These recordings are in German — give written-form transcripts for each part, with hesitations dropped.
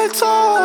Lights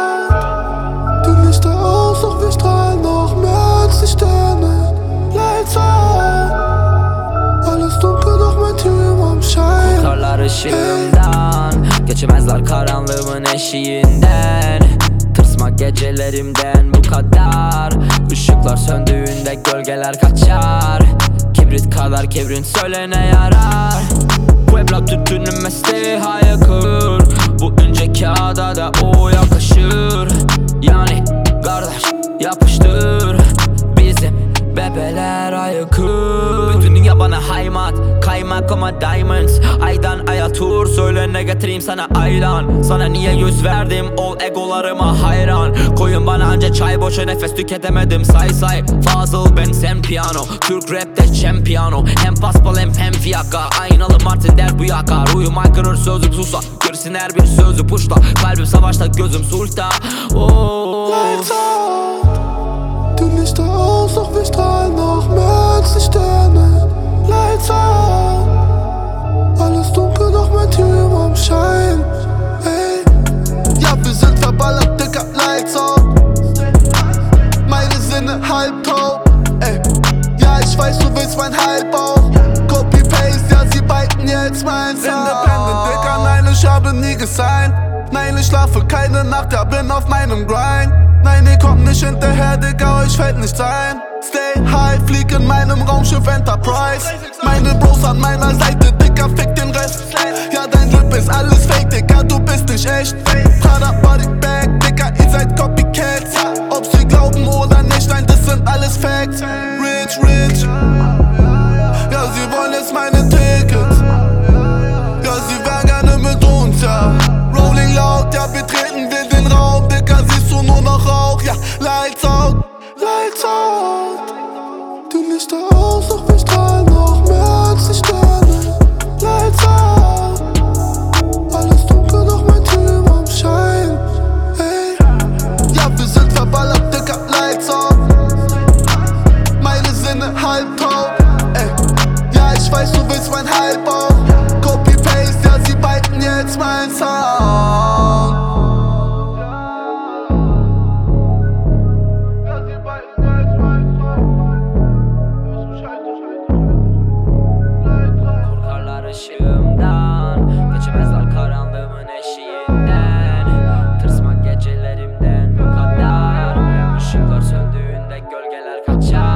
out. Die Lichter aus, doch wir strahlen noch mehr als die Sterne. Lights out. Alles dunkel, doch mein Team am Schein. Korkarlar ışığımdan, geçemezler karanlığımın eşiğinden. Tırsma gecelerimden bu kadar. Işıklar söndüğünde gölgeler kaçar. Kibrit kadar kibrin söylene yarar. Puebla tütünün mesleği hayakır. Bu ince kağıda da o yakışır. Yani kardeş yapıştır. Bizim bebeler ayıkır. Bütün dünya bana haymat, kaymak ama diamonds. Aydan aya tur, söyle ne getireyim sana ayran. Sana niye yüz verdim, ol egolarıma hayran. Koyun bana anca çay, boşa nefes tüketemedim say say. Fazıl ben sen piyano, Türk rapte çempiyano. Hem paspal hem fiyaka, aynalı Martin der bu yakar. Uyum aykırır sözlük susa, görsün her bir sözü puşta. Kalbim savaşta gözüm sulta. Lights out. Die Lichter aus, doch wir strahlen noch mehr als die Sterne. Lights out. Alles dunkel, doch mein Team am Schein. Ey. Ja, wir sind verballert, Dicker, Lights out. Meine Sinne halb taub, ey. Ja, ich weiß, du willst mein Halbbau. Copy-Paste, ja, sie beiten jetzt mein Sound. Independent, Dicker, nein, ich habe nie gesigned. Nein, ich schlafe keine Nacht, ja, bin auf meinem Grind. Nein, ihr kommt nicht hinterher, Digga, euch fällt nichts ein. Stay high, flieg in meinem Raumschiff Enterprise. Meine Bros an meiner Seite, Digga, fick den Rest. Ja, dein Drip ist alles fake, Digga, du bist nicht echt. Prada Body Bag, Digga, ihr seid Copycats. Ob sie glauben oder nicht, nein, das sind alles Facts. Rich, rich. Ja, sie wollen jetzt meine Tickets. Ja, sie wären gerne mit uns, ja. Rolling laut, ja, betreten wir den Raum, Digga, siehst du nur noch Rauch, ja, lights out. Lights out. Die Lichter aus, doch wir strahlen noch mehr als die Sterne. Lights out. Alles dunkel, doch mein Team am Schein. Ey. Ja, wir sind verballert, Digga, lights out. Meine Sinne halb taub, ey. Ja, ich weiß, du willst mein Halbbau. Copy-Paste, ja, sie beiten jetzt mein Sound. Korkarlar ışığımdan, geçemezler karanlığımın eşiğinden. Tırsma gecelerimden bu kadar. Işıklar söndüğünde gölgeler kaçar.